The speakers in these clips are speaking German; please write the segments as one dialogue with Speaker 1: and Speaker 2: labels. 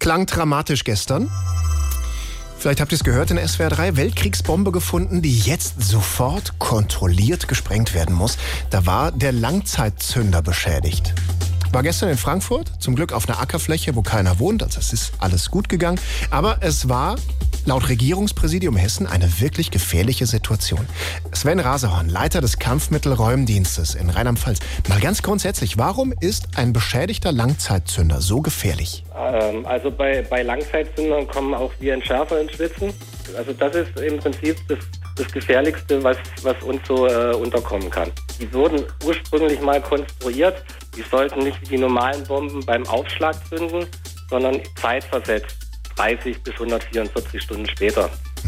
Speaker 1: Klang dramatisch gestern. Vielleicht habt ihr es gehört in SWR 3, Weltkriegsbombe gefunden, die jetzt sofort kontrolliert gesprengt werden muss. Da war der Langzeitzünder beschädigt. War gestern in Frankfurt, zum Glück auf einer Ackerfläche, wo keiner wohnt. Also es ist alles gut gegangen. Aber es war laut Regierungspräsidium Hessen eine wirklich gefährliche Situation. Sven Rasehorn, Leiter des Kampfmittelräumdienstes in Rheinland-Pfalz. Mal ganz grundsätzlich, warum ist ein beschädigter Langzeitzünder so gefährlich?
Speaker 2: Also bei Langzeitzündern kommen auch wir Entschärfer ins Schwitzen. Also das ist im Prinzip das Gefährlichste, was uns so unterkommen kann. Die wurden ursprünglich mal konstruiert. Die sollten nicht wie die normalen Bomben beim Aufschlag zünden, sondern zeitversetzt, 30 bis 144 Stunden später.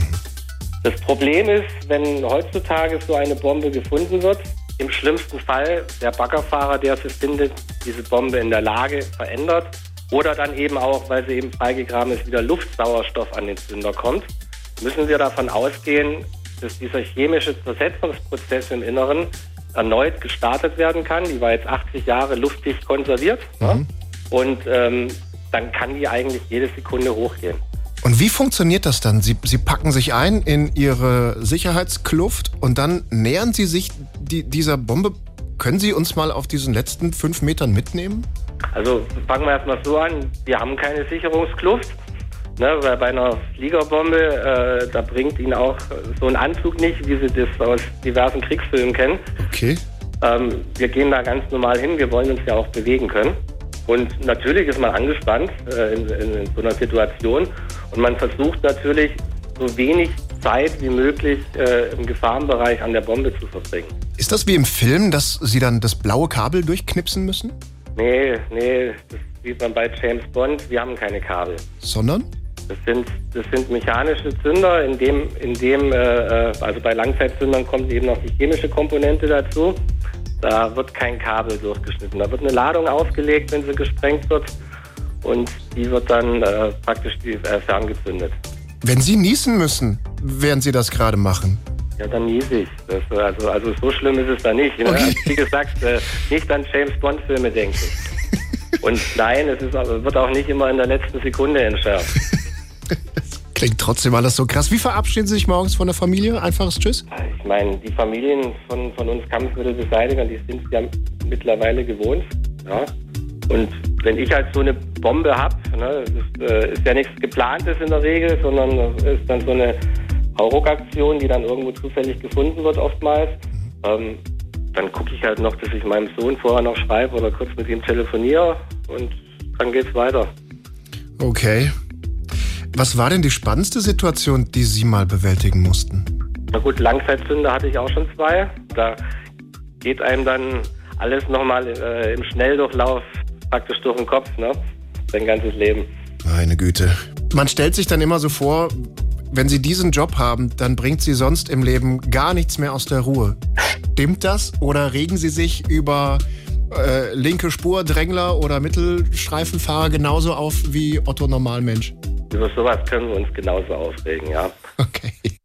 Speaker 2: Das Problem ist, wenn heutzutage so eine Bombe gefunden wird, im schlimmsten Fall der Baggerfahrer, der sie findet, diese Bombe in der Lage verändert oder dann eben auch, weil sie eben freigegraben ist, wieder Luftsauerstoff an den Zünder kommt, müssen wir davon ausgehen, dass dieser chemische Zersetzungsprozess im Inneren erneut gestartet werden kann. Die war jetzt 80 Jahre luftdicht konserviert. Ja? Und dann kann die eigentlich jede Sekunde hochgehen.
Speaker 1: Und wie funktioniert das dann? Sie packen sich ein in Ihre Sicherheitskluft und dann nähern Sie sich dieser Bombe. Können Sie uns mal auf diesen letzten 5 Metern mitnehmen?
Speaker 2: Also fangen wir erstmal so an. Wir haben keine Sicherungskluft. Ne, weil bei einer Fliegerbombe, da bringt Ihnen auch so ein Anzug nicht, wie Sie das aus diversen Kriegsfilmen kennen.
Speaker 1: Okay.
Speaker 2: Wir gehen da ganz normal hin, wir wollen uns ja auch bewegen können. Und natürlich ist man angespannt in so einer Situation und man versucht natürlich, so wenig Zeit wie möglich im Gefahrenbereich an der Bombe zu verbringen.
Speaker 1: Ist das wie im Film, dass Sie dann das blaue Kabel durchknipsen müssen?
Speaker 2: Nee, das sieht man bei James Bond, wir haben keine Kabel.
Speaker 1: Sondern?
Speaker 2: Das sind mechanische Zünder, also bei Langzeitzündern kommt eben noch die chemische Komponente dazu. Da wird kein Kabel durchgeschnitten. Da wird eine Ladung aufgelegt, wenn sie gesprengt wird und die wird dann praktisch ferngezündet.
Speaker 1: Wenn Sie niesen müssen, während Sie das gerade machen?
Speaker 2: Ja, dann niese ich. Also so schlimm ist es da nicht. Ne?
Speaker 1: Okay.
Speaker 2: Wie gesagt, nicht an James-Bond-Filme denken. Und nein, wird auch nicht immer in der letzten Sekunde entschärft.
Speaker 1: Klingt trotzdem alles so krass. Wie verabschieden Sie sich morgens von der Familie? Einfaches Tschüss?
Speaker 2: Ich meine, die Familien von uns Kampfmittelbeseitigern, die sind ja mittlerweile gewohnt. Ja? Und wenn ich halt so eine Bombe habe, ne, das ist ja nichts Geplantes in der Regel, sondern ist dann so eine Hauruck-Aktion, die dann irgendwo zufällig gefunden wird oftmals. Dann gucke ich halt noch, dass ich meinem Sohn vorher noch schreibe oder kurz mit ihm telefoniere und dann geht's weiter.
Speaker 1: Okay. Was war denn die spannendste Situation, die Sie mal bewältigen mussten?
Speaker 2: Na gut, Langzeitzünder hatte ich auch schon 2. Da geht einem dann alles nochmal im Schnelldurchlauf praktisch durch den Kopf, ne? Sein ganzes Leben.
Speaker 1: Meine Güte. Man stellt sich dann immer so vor, wenn Sie diesen Job haben, dann bringt Sie sonst im Leben gar nichts mehr aus der Ruhe. Stimmt das? Oder regen Sie sich über linke Spur-Drängler oder Mittelstreifenfahrer genauso auf wie Otto Normalmensch?
Speaker 2: Über sowas können wir uns genauso aufregen, ja.
Speaker 1: Okay.